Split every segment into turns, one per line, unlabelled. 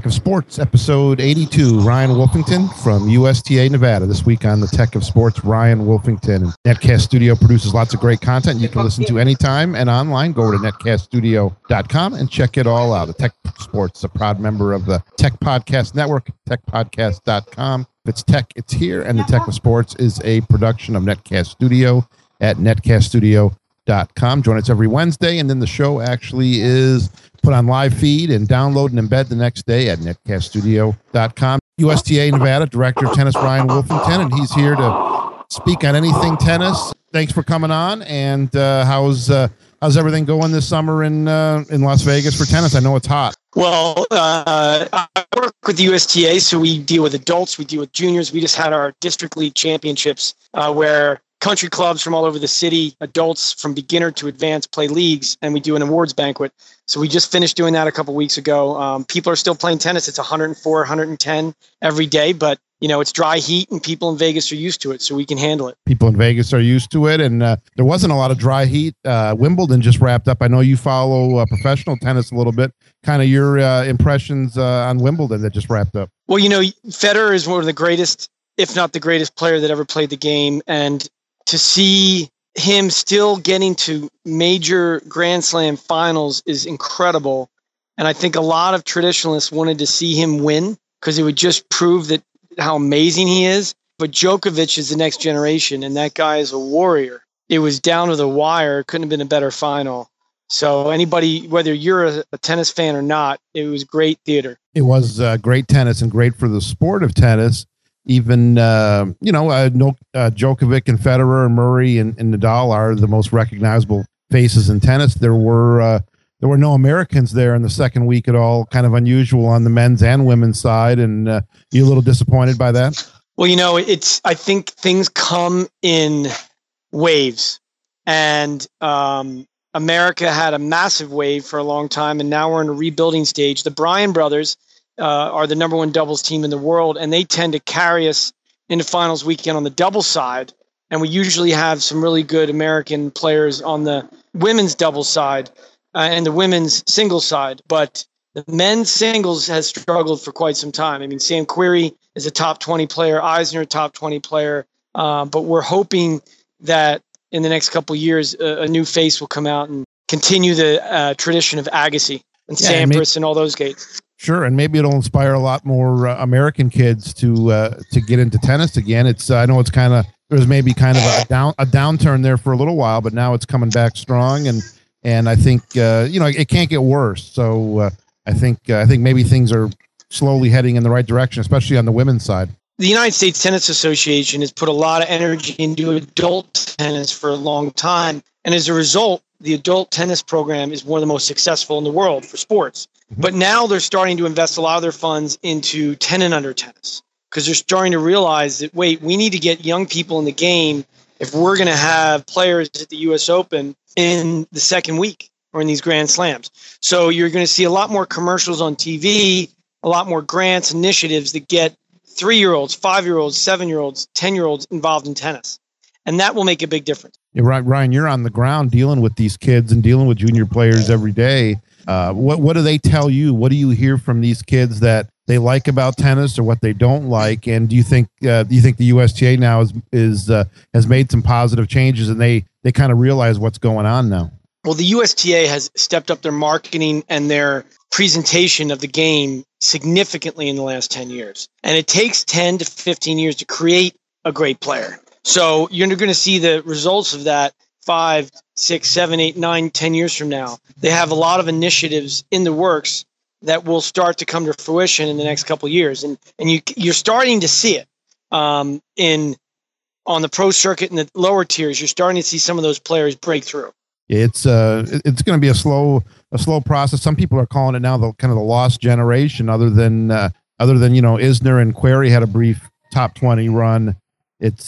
Tech of Sports, episode 82. Ryan Wolfington from USTA, Nevada. This week on the Tech of Sports, Ryan Wolfington. Netcast Studio produces lots of great content you can listen to anytime and online. Go over to netcaststudio.com and check it all out. The Tech of Sports, a proud member of the Tech Podcast Network, techpodcast.com. If it's tech, it's here. And the Tech of Sports is a production of Netcast Studio at netcaststudio.com. Join us every Wednesday, and then the show actually is put on live feed and download and embed the next day at netcaststudio.com. USTA Nevada Director of Tennis Ryan Wolfington, and he's here to speak on anything tennis. Thanks for coming on. And how's everything going this summer in Las Vegas for tennis? I know it's hot.
Well, I work with the USTA, so we deal with adults, we deal with juniors. We just had our district league championships where country clubs from all over the city, adults from beginner to advanced play leagues, and we do an awards banquet. So we just finished doing that a couple weeks ago. People are still playing tennis. It's 104, 110 every day, but it's dry heat and people in Vegas are used to it, so we can handle it.
People in Vegas are used to it, and there wasn't a lot of dry heat. Wimbledon just wrapped up. I know you follow professional tennis a little bit. Kind of your impressions on Wimbledon that just wrapped up.
Well, Federer is one of the greatest, if not the greatest player that ever played the game, and to see him still getting to major Grand Slam finals is incredible. And I think a lot of traditionalists wanted to see him win because it would just prove that how amazing he is. But Djokovic is the next generation, and that guy is a warrior. It was down to the wire. Couldn't have been a better final. So anybody, whether you're a tennis fan or not, it was great theater.
It was great tennis and great for the sport of tennis. Even, Djokovic and Federer and Murray and Nadal are the most recognizable faces in tennis. There were no Americans there in the second week at all. Kind of unusual on the men's and women's side. And you a little disappointed by that?
Well, I think things come in waves. And America had a massive wave for a long time, and now we're in a rebuilding stage. The Bryan brothers are the number one doubles team in the world, and they tend to carry us into finals weekend on the doubles side. And we usually have some really good American players on the women's doubles side and the women's singles side. But the men's singles has struggled for quite some time. I mean, Sam Querrey is a top 20 player, Eisner a top 20 player. But we're hoping that in the next couple of years, a new face will come out and continue the tradition of Agassi and Sampras and all those guys.
Sure, and maybe it'll inspire a lot more American kids to get into tennis again. It's I know it's there's maybe kind of a downturn there for a little while, but now it's coming back strong, and I think it can't get worse. So I think maybe things are slowly heading in the right direction, especially on the women's side.
The United States Tennis Association has put a lot of energy into adult tennis for a long time, and as a result, the adult tennis program is one of the most successful in the world for sports. But now they're starting to invest a lot of their funds into 10 and under tennis because they're starting to realize that, wait, we need to get young people in the game if we're going to have players at the U.S. Open in the second week or in these Grand Slams. So you're going to see a lot more commercials on TV, a lot more grants, initiatives that get 3-year-olds, 5-year-olds, 7-year-olds, 10-year-olds involved in tennis. And that will make a big difference.
Yeah, Ryan, you're on the ground dealing with these kids and dealing with junior players every day. What do they tell you? What do you hear from these kids that they like about tennis or what they don't like? And do you think the USTA now has made some positive changes and they kind of realize what's going on now?
Well, the USTA has stepped up their marketing and their presentation of the game significantly in the last 10 years. And it takes 10 to 15 years to create a great player. So you're going to see the results of that 5, 6, 7, 8, 9, 10 years from now. They have a lot of initiatives in the works that will start to come to fruition in the next couple of years. And you're starting to see it on the pro circuit and the lower tiers. You're starting to see some of those players break through.
It's going to be a slow process. Some people are calling it now the kind of the lost generation. Other than Isner and Querrey had a brief top 20 run. Has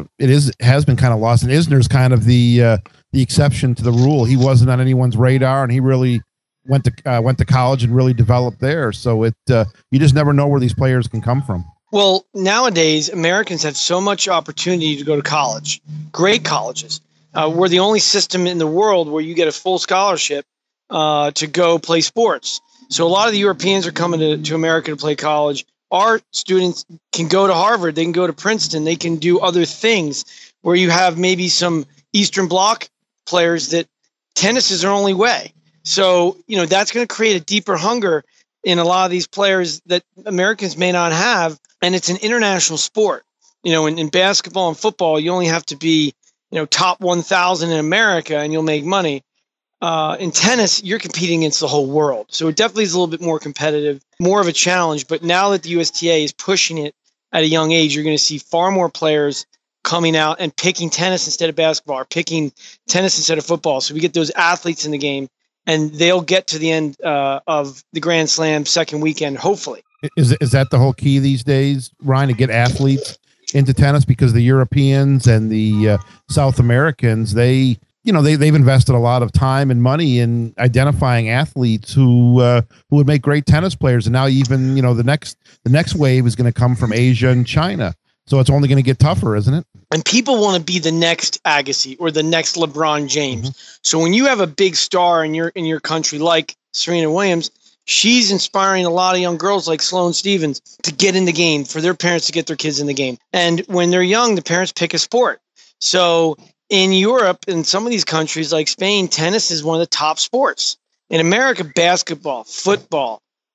been kind of lost, and Isner's kind of the exception to the rule. He wasn't on anyone's radar, and he really went to college and really developed there. So you just never know where these players can come from.
Well, nowadays Americans have so much opportunity to go to college, great colleges. We're the only system in the world where you get a full scholarship to go play sports. So a lot of the Europeans are coming to America to play college. Our students can go to Harvard. They can go to Princeton. They can do other things where you have maybe some Eastern Bloc players that tennis is their only way. So, that's going to create a deeper hunger in a lot of these players that Americans may not have. And it's an international sport. In basketball and football, you only have to be, top 1,000 in America and you'll make money. In tennis, you're competing against the whole world. So it definitely is a little bit more competitive, more of a challenge. But now that the USTA is pushing it at a young age, you're going to see far more players coming out and picking tennis instead of basketball, or picking tennis instead of football. So we get those athletes in the game, and they'll get to the end of the Grand Slam second weekend, hopefully.
Is that the whole key these days, Ryan, to get athletes into tennis? Because the Europeans and the South Americans, they've invested a lot of time and money in identifying athletes who would make great tennis players, and now even the next wave is going to come from Asia and China. So it's only going to get tougher, isn't it?
And people want to be the next Agassi or the next LeBron James. Mm-hmm. So when you have a big star in your country like Serena Williams, she's inspiring a lot of young girls like Sloane Stephens to get in the game, for their parents to get their kids in the game. And when they're young, the parents pick a sport. So in Europe, in some of these countries like Spain, tennis is one of the top sports. In America, basketball, football,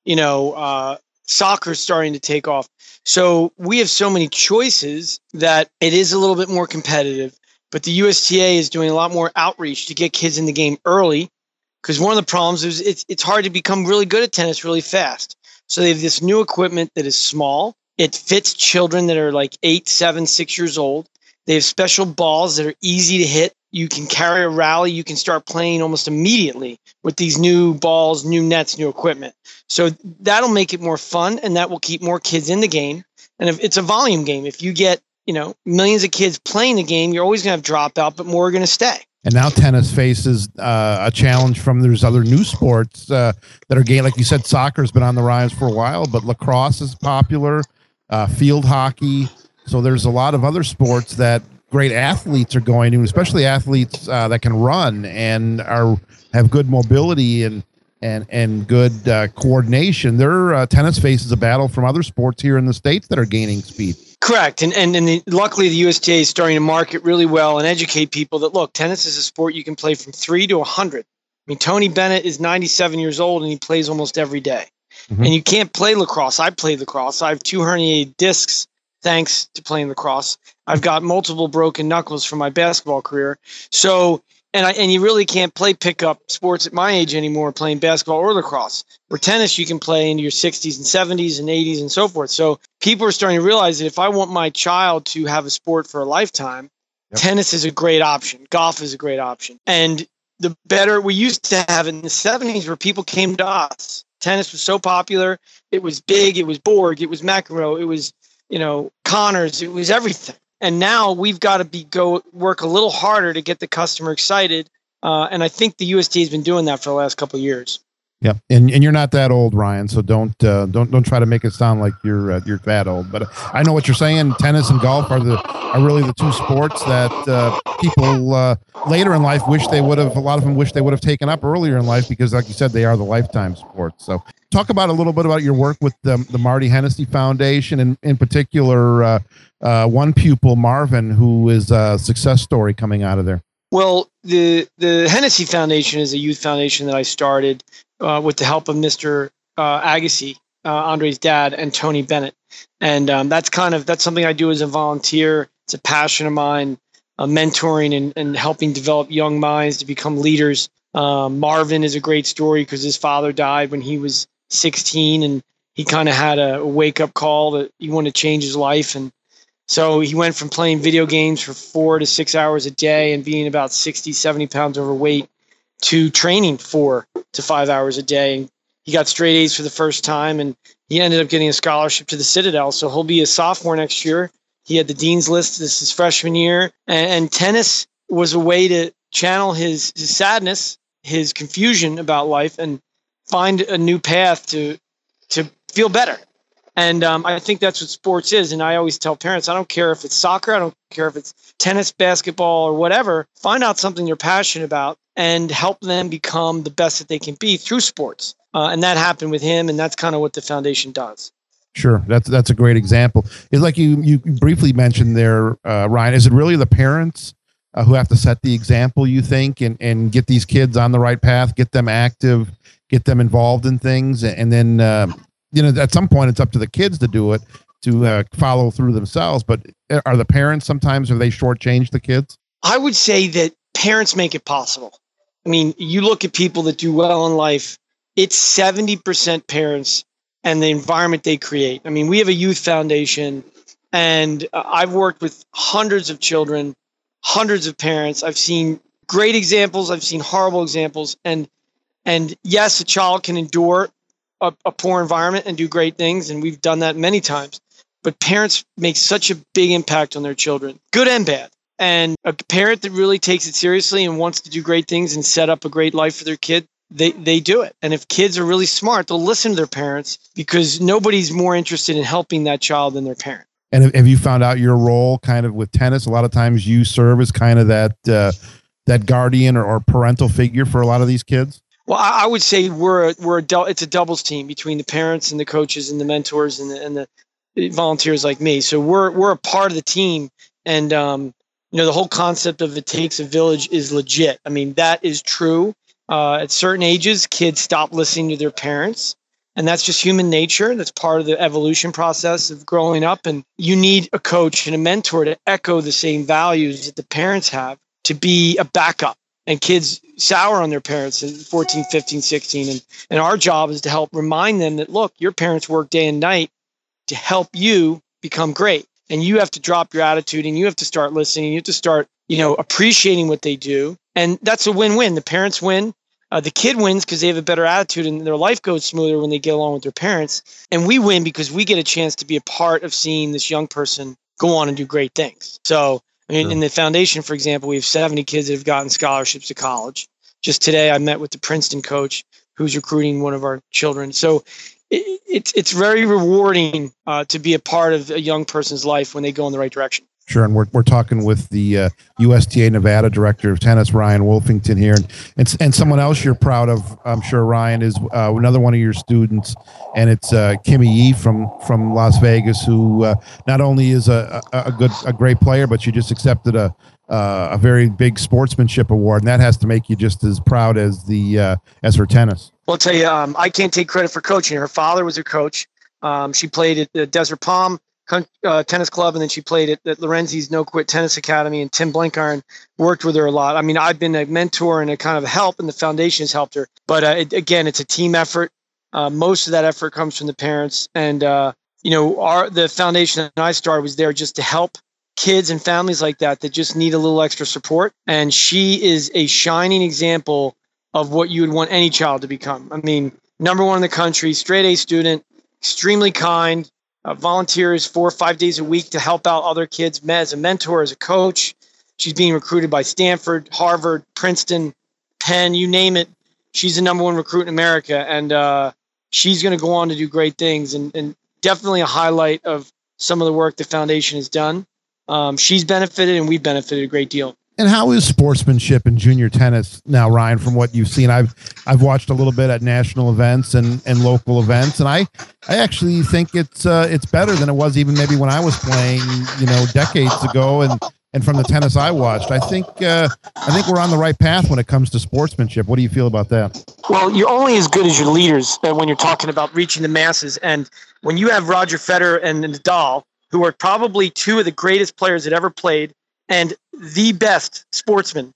soccer is starting to take off. So we have so many choices that it is a little bit more competitive. But the USTA is doing a lot more outreach to get kids in the game early, because one of the problems is it's hard to become really good at tennis really fast. So they have this new equipment that is small. It fits children that are like 8, 7, 6 years old. They have special balls that are easy to hit. You can carry a rally. You can start playing almost immediately with these new balls, new nets, new equipment. So that'll make it more fun, and that will keep more kids in the game. And if it's a volume game, if you get, millions of kids playing the game, you're always going to have dropout, but more are going to stay.
And now tennis faces a challenge from there's other new sports that are gaining. Like you said, soccer's been on the rise for a while, but lacrosse is popular, field hockey. So there's a lot of other sports that great athletes are going to, especially athletes that can run and have good mobility and good coordination. Their tennis faces a battle from other sports here in the States that are gaining speed.
Correct. And luckily the USTA is starting to market really well and educate people that, look, tennis is a sport you can play from 3 to 100. I mean, Tony Bennett is 97 years old and he plays almost every day. Mm-hmm. And you can't play lacrosse. I played lacrosse. I have 2 herniated discs thanks to playing lacrosse. I've got multiple broken knuckles from my basketball career. So, and you really can't play pickup sports at my age anymore, playing basketball or lacrosse. For tennis, you can play into your 60s and 70s and 80s and so forth. So people are starting to realize that if I want my child to have a sport for a lifetime, tennis is a great option. Golf is a great option. And the better, we used to have it in the 70s where people came to us. Tennis was so popular. It was big. It was Borg. It was McEnroe. It was, Connors. It was everything. And now we've got to go work a little harder to get the customer excited. And I think the USTA has been doing that for the last couple of years.
Yeah, and you're not that old, Ryan. So don't try to make it sound like you're that old. But I know what you're saying. Tennis and golf are really the two sports that people later in life wish they would have. A lot of them wish they would have taken up earlier in life because, like you said, they are the lifetime sports. So talk about a little bit about your work with the Marty Hennessy Foundation, and in particular, one pupil, Marvin, who is a success story coming out of there.
Well, the Hennessy Foundation is a youth foundation that I started with the help of Mr. Agassi, Andre's dad, and Tony Bennett. And that's something I do as a volunteer. It's a passion of mine, mentoring and helping develop young minds to become leaders. Marvin is a great story because his father died when he was 16, and he kind of had a wake-up call that he wanted to change his life. And so he went from playing video games for 4 to 6 hours a day and being about 60, 70 pounds overweight to training 4 to 5 hours a day. And he got straight A's for the first time, and he ended up getting a scholarship to the Citadel. So he'll be a sophomore next year. He had the dean's list. This is freshman year. And tennis was a way to channel his sadness, his confusion about life, and find a new path to feel better. And I think that's what sports is. And I always tell parents, I don't care if it's soccer, I don't care if it's tennis, basketball, or whatever. Find out something you're passionate about and help them become the best that they can be through sports. And that happened with him, and that's kind of what the foundation does.
Sure, that's a great example. It's like you briefly mentioned there, Ryan. Is it really the parents who have to set the example, you think, and get these kids on the right path, get them active, get them involved in things, and then at some point it's up to the kids to do it, to follow through themselves. But are the parents sometimes, are they shortchange the kids?
I would say that parents make it possible. I mean, you look at people that do well in life, it's 70% parents and the environment they create. I mean, we have a youth foundation, and I've worked with hundreds of children, hundreds of parents. I've seen great examples. I've seen horrible examples. And yes, a child can endure a poor environment and do great things. And we've done that many times. But parents make such a big impact on their children, good and bad. And a parent that really takes it seriously and wants to do great things and set up a great life for their kid, they do it. And if kids are really smart, they'll listen to their parents, because nobody's more interested in helping that child than their parent.
And have you found out your role kind of with tennis? A lot of times you serve as kind of that guardian or parental figure for a lot of these kids.
Well, I would say it's a doubles team between the parents and the coaches and the mentors and the volunteers like me. So we're a part of the team, and the whole concept of it takes a village is legit. I mean, that is true. At certain ages, kids stop listening to their parents, and that's just human nature. That's part of the evolution process of growing up. And you need a coach and a mentor to echo the same values that the parents have, to be a backup. And kids sour on their parents at 14, 15, 16. And our job is to help remind them that, look, your parents work day and night to help you become great. And you have to drop your attitude, and you have to start listening. You have to start, appreciating what they do. And that's a win-win. The parents win. The kid wins because they have a better attitude and their life goes smoother when they get along with their parents. And we win because we get a chance to be a part of seeing this young person go on and do great things. So, in the foundation, for example, we have 70 kids that have gotten scholarships to college. Just today, I met with the Princeton coach who's recruiting one of our children. So it's very rewarding to be a part of a young person's life when they go in the right direction.
Sure, and we're talking with the USTA Nevada Director of Tennis, Ryan Wolfington, here, and someone else you're proud of, I'm sure, Ryan, is another one of your students, and it's Kimmy Yee from Las Vegas, who not only is a great player, but she just accepted a very big sportsmanship award, and that has to make you just as proud as her tennis.
Well, I'll tell you, I can't take credit for coaching. Her father was her coach. She played at the Desert Palm Tennis Club, and then she played at Lorenzi's No Quit Tennis Academy, and Tim Blenkiron worked with her a lot. I mean, I've been a mentor and a kind of help, and the foundation has helped her. But again, it's a team effort. Most of that effort comes from the parents, and the foundation that I started was there just to help kids and families like that just need a little extra support. And she is a shining example of what you would want any child to become. I mean, number one in the country, straight A student, extremely kind. Volunteers 4 or 5 days a week to help out other kids as a mentor, as a coach. She's being recruited by Stanford, Harvard, Princeton, Penn, you name it. She's the number one recruit in America, and she's going to go on to do great things, and definitely a highlight of some of the work the foundation has done. She's benefited, and we've benefited a great deal.
And how is sportsmanship in junior tennis now, Ryan, from what you've seen? I've watched a little bit at national events and local events, and I actually think it's better than it was even maybe when I was playing, decades ago, and from the tennis I watched. I think we're on the right path when it comes to sportsmanship. What do you feel about that?
Well, you're only as good as your leaders when you're talking about reaching the masses. And when you have Roger Federer and Nadal, who are probably two of the greatest players that ever played, and the best sportsmen.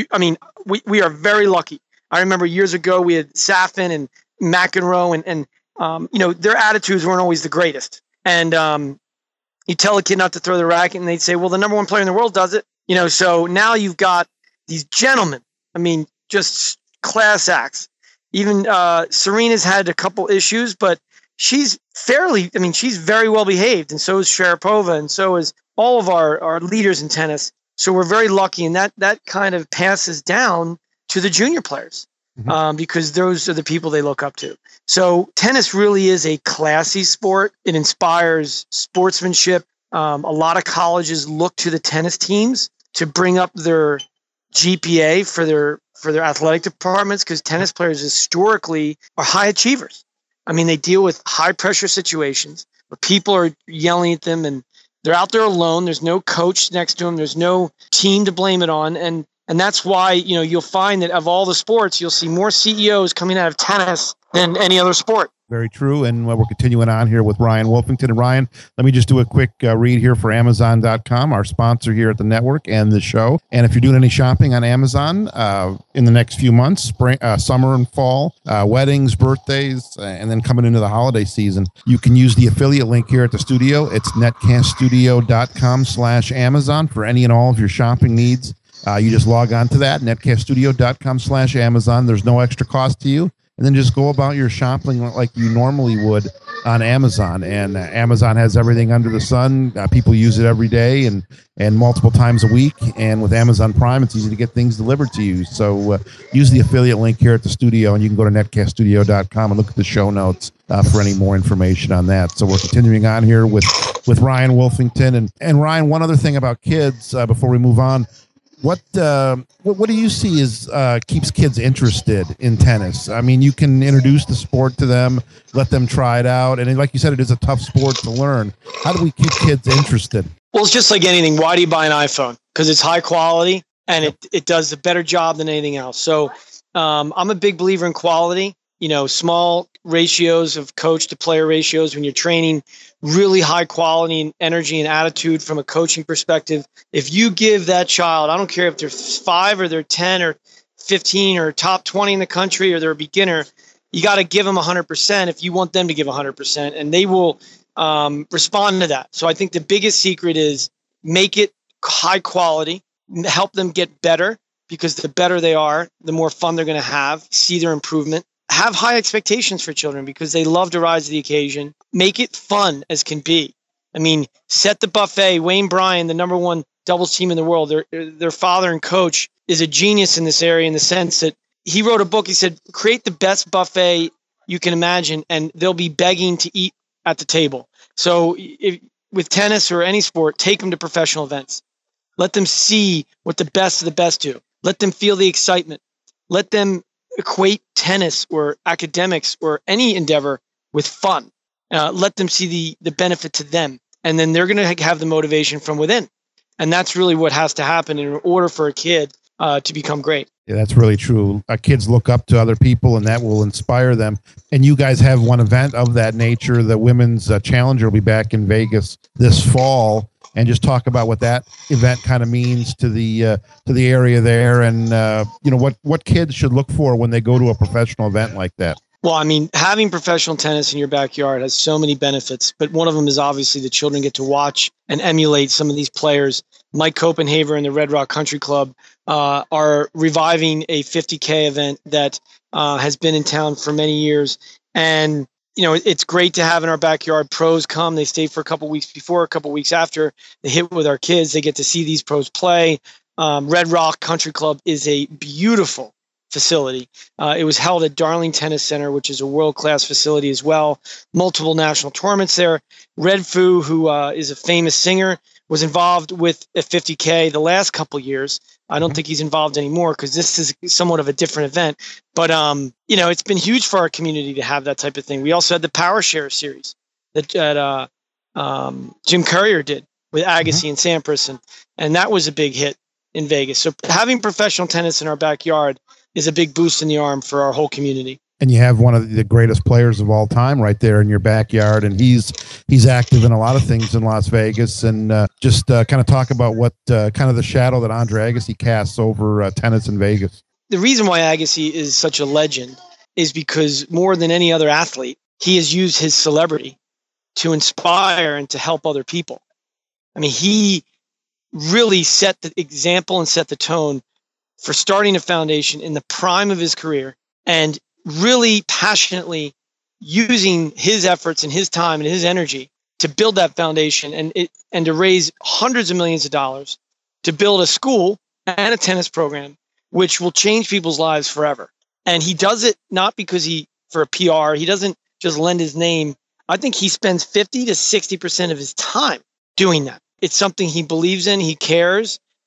We are very lucky. I remember years ago we had Safin and McEnroe, and their attitudes weren't always the greatest. And you tell a kid not to throw the racket, and they'd say, "Well, the number one player in the world does it." So now you've got these gentlemen. I mean, just class acts. Even Serena's had a couple issues, but she's she's very well behaved, and so is Sharapova, and so is all of our leaders in tennis. So we're very lucky, and that kind of passes down to the junior players, because those are the people they look up to. So tennis really is a classy sport. It inspires sportsmanship. A lot of colleges look to the tennis teams to bring up their GPA for for their athletic departments, because tennis players historically are high achievers. I mean, they deal with high pressure situations where people are yelling at them and they're out there alone. There's no coach next to them. There's no team to blame it on. And that's why, you'll find that of all the sports, you'll see more CEOs coming out of tennis than any other sport.
Very true. And we're continuing on here with Ryan Wolfington. And Ryan, let me just do a quick read here for Amazon.com, our sponsor here at the network and the show. And if you're doing any shopping on Amazon in the next few months, spring, summer and fall, weddings, birthdays, and then coming into the holiday season, you can use the affiliate link here at the studio. It's netcaststudio.com/Amazon for any and all of your shopping needs. You just log on to that, netcaststudio.com/Amazon. There's no extra cost to you. And then just go about your shopping like you normally would on Amazon. And Amazon has everything under the sun. People use it every day and multiple times a week. And with Amazon Prime, it's easy to get things delivered to you. So use the affiliate link here at the studio, and you can go to netcaststudio.com and look at the show notes for any more information on that. So we're continuing on here with Ryan Wolfington. And Ryan, one other thing about kids before we move on. What do you see as keeps kids interested in tennis? I mean, you can introduce the sport to them, let them try it out. And like you said, it is a tough sport to learn. How do we keep kids interested?
Well, it's just like anything. Why do you buy an iPhone? Because it's high quality and it does a better job than anything else. So I'm a big believer in quality. Small ratios of coach to player ratios when you're training, really high quality and energy and attitude from a coaching perspective. If you give that child, I don't care if they're 5 or they're 10 or 15 or top 20 in the country or they're a beginner, you got to give them 100% if you want them to give 100%, and they will respond to that. So I think the biggest secret is make it high quality, help them get better, because the better they are, the more fun they're going to have, see their improvement. Have high expectations for children because they love to rise to the occasion. Make it fun as can be. I mean, set the buffet. Wayne Bryan, the number one doubles team in the world, their father and coach is a genius in this area in the sense that he wrote a book. He said, create the best buffet you can imagine, and they'll be begging to eat at the table. So with tennis or any sport, take them to professional events. Let them see what the best of the best do. Let them feel the excitement. Let them equate tennis or academics or any endeavor with fun. Let them see the benefit to them. And then they're going to have the motivation from within. And that's really what has to happen in order for a kid to become great.
Yeah, that's really true. Kids look up to other people, and that will inspire them. And you guys have one event of that nature. The Women's Challenger will be back in Vegas this fall. And just talk about what that event kind of means to the area there, and what kids should look for when they go to a professional event like that.
Well, I mean, having professional tennis in your backyard has so many benefits, but one of them is obviously the children get to watch and emulate some of these players. Mike Copenhaver and the Red Rock Country Club are reviving a 50K event that has been in town for many years, and it's great to have in our backyard. Pros come, they stay for a couple weeks before, a couple weeks after. They hit with our kids. They get to see these pros play. Red Rock Country Club is a beautiful facility. It was held at Darling Tennis Center, which is a world-class facility as well. Multiple national tournaments there. Red Foo, who is a famous singer, was involved with a 50K the last couple years. I don't think he's involved anymore because this is somewhat of a different event. But, it's been huge for our community to have that type of thing. We also had the Power Share series that Jim Courier did with Agassi and Sampras, and that was a big hit in Vegas. So having professional tennis in our backyard is a big boost in the arm for our whole community.
And you have one of the greatest players of all time right there in your backyard, and he's active in a lot of things in Las Vegas. And just kind of talk about what kind of the shadow that Andre Agassi casts over tennis in Vegas.
The reason why Agassi is such a legend is because more than any other athlete, he has used his celebrity to inspire and to help other people. I mean, he really set the example and set the tone for starting a foundation in the prime of his career and really passionately using his efforts and his time and his energy to build that foundation and to raise hundreds of millions of dollars to build a school and a tennis program, which will change people's lives forever. And he does it not because for a PR, he doesn't just lend his name. I think he spends 50 to 60% of his time doing that. It's something he believes in, he cares,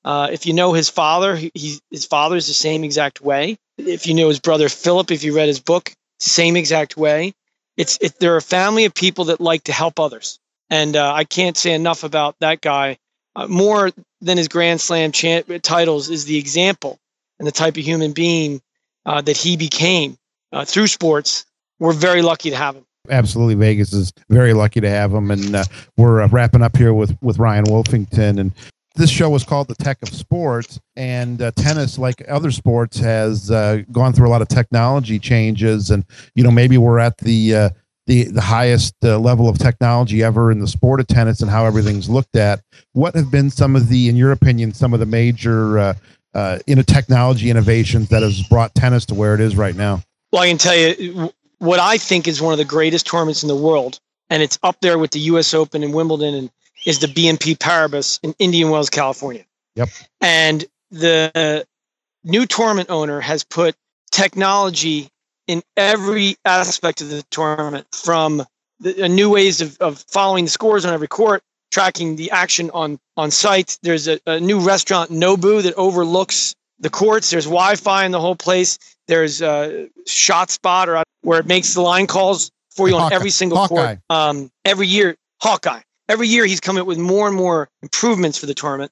If you know his father, his father is the same exact way. If you know his brother Philip, if you read his book, same exact way. They're a family of people that like to help others. And I can't say enough about that guy. More than his Grand Slam titles is the example and the type of human being that he became through sports. We're very lucky to have him.
Absolutely. Vegas is very lucky to have him. And we're wrapping up here with Ryan Wolfington. And this show was called The Tech of Sports. And tennis, like other sports, has gone through a lot of technology changes. And, maybe we're at the highest level of technology ever in the sport of tennis and how everything's looked at. What have been in your opinion, some of the major technology innovations that has brought tennis to where it is right now?
Well, I can tell you what I think is one of the greatest tournaments in the world, and it's up there with the U.S. Open and Wimbledon, and is the BNP Paribas in Indian Wells, California.
Yep.
And the new tournament owner has put technology in every aspect of the tournament, from new ways of following the scores on every court, tracking the action on site. There's a new restaurant, Nobu, that overlooks the courts. There's Wi-Fi in the whole place. There's a shot spot where it makes the line calls for you on every single court. Every year, Hawkeye. Every year he's coming up with more and more improvements for the tournament.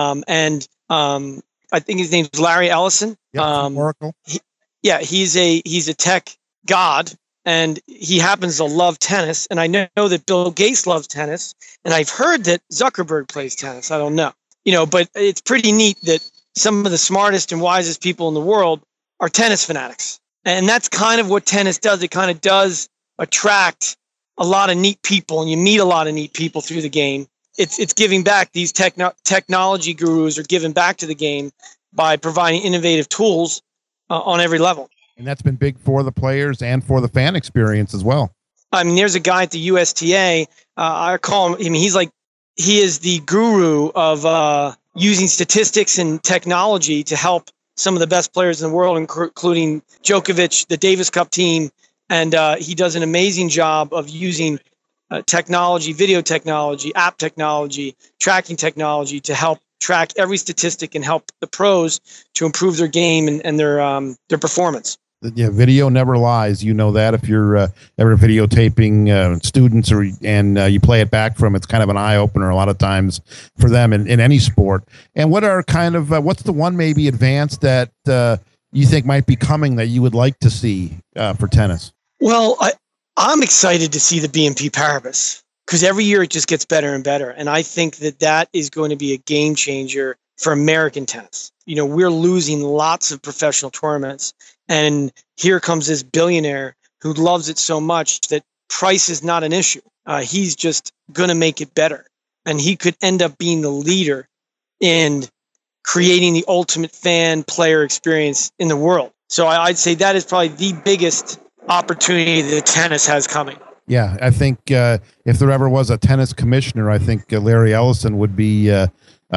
I think his name's Larry Ellison.
Yep, Oracle.
He's a tech god, and he happens to love tennis. And I know that Bill Gates loves tennis, and I've heard that Zuckerberg plays tennis. I don't know, but it's pretty neat that some of the smartest and wisest people in the world are tennis fanatics. And that's kind of what tennis does. It kind of does attract a lot of neat people, and you meet a lot of neat people through the game. It's giving back. These technology gurus are giving back to the game by providing innovative tools on every level.
And that's been big for the players and for the fan experience as well.
I mean, there's a guy at the USTA. I call him. I mean, he is the guru of using statistics and technology to help some of the best players in the world, including Djokovic, the Davis Cup team. And he does an amazing job of using technology, video technology, app technology, tracking technology to help track every statistic and help the pros to improve their game and their performance.
Yeah, video never lies. You know that if you're ever videotaping students and you play it back from, it's kind of an eye opener a lot of times for them in any sport. And what are what's the one maybe advance that you think might be coming that you would like to see for tennis?
Well, I'm excited to see the BNP Paribas, because every year it just gets better and better. And I think that is going to be a game changer for American tennis. We're losing lots of professional tournaments. And here comes this billionaire who loves it so much that price is not an issue. He's just going to make it better. And he could end up being the leader in creating the ultimate fan player experience in the world. So I'd say that is probably the biggest opportunity that tennis has coming.
Yeah, I think if there ever was a tennis commissioner, I think Larry Ellison would be a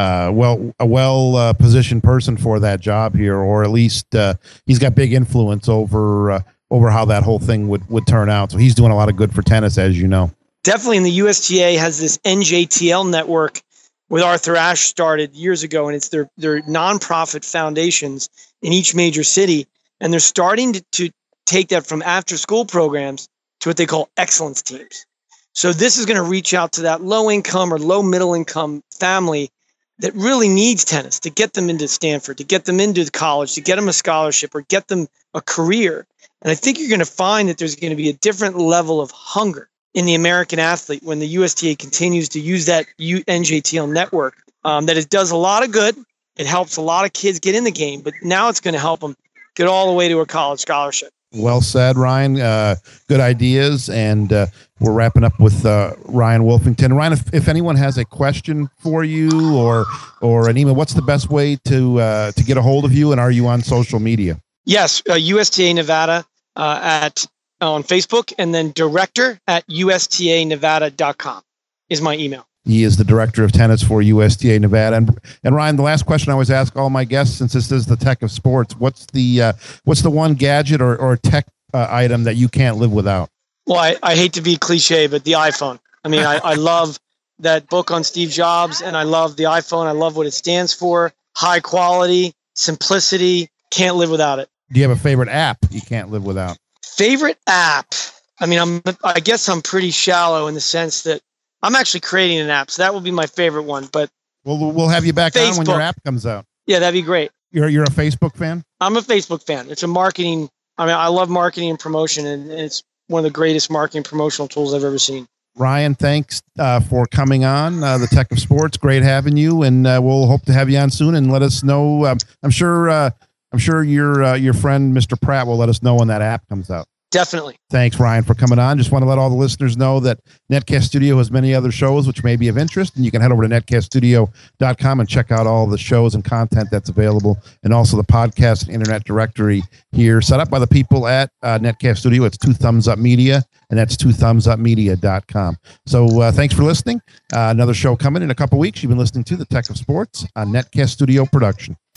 well-positioned person for that job here, or at least he's got big influence over how that whole thing would turn out. So he's doing a lot of good for tennis, as you know.
Definitely, and the USTA has this NJTL network with Arthur Ashe started years ago, and it's their nonprofit foundations in each major city, and they're starting to take that from after-school programs to what they call excellence teams. So this is going to reach out to that low-income or low-middle-income family that really needs tennis, to get them into Stanford, to get them into college, to get them a scholarship or get them a career. And I think you're going to find that there's going to be a different level of hunger in the American athlete when the USTA continues to use that NJTL network. That it does a lot of good. It helps a lot of kids get in the game, but now it's going to help them get all the way to a college scholarship.
Well said, Ryan. Good ideas. And we're wrapping up with Ryan Wolfington. Ryan, if anyone has a question for you or an email, what's the best way to get a hold of you? And are you on social media?
Yes, USTA Nevada on Facebook, and then director@ustanevada.com is my email.
He is the director of tennis for USTA Nevada. And Ryan, the last question I always ask all my guests, since this is the Tech of Sports, what's the one gadget or tech item that you can't live without?
Well, I hate to be cliche, but the iPhone. I mean, I love that book on Steve Jobs, and I love the iPhone. I love what it stands for. high quality, simplicity. Can't live without it.
Do you have a favorite app you can't live without?
Favorite app? I mean, I guess I'm pretty shallow in the sense that I'm actually creating an app, so that will be my favorite one. But
we'll have you back
Facebook.
on when your app comes out.
Yeah, that'd be great.
You're a Facebook fan?
I'm a Facebook fan. It's a marketing. I mean, I love marketing and promotion, and it's one of the greatest marketing promotional tools I've ever seen.
Ryan, thanks for coming on the Tech of Sports. Great having you, and we'll hope to have you on soon. And let us know. I'm sure your friend Mr. Pratt will let us know when that app comes out.
Definitely.
Thanks, Ryan, for coming on. Just want to let all the listeners know that Netcast Studio has many other shows which may be of interest, and you can head over to netcaststudio.com and check out all the shows and content that's available, and also the podcast and internet directory here set up by the people at Netcast Studio. It's 2 Thumbs Up Media, and that's 2thumbsupmedia.com. So thanks for listening. Another show coming in a couple weeks. You've been listening to The Tech of Sports on Netcast Studio Production.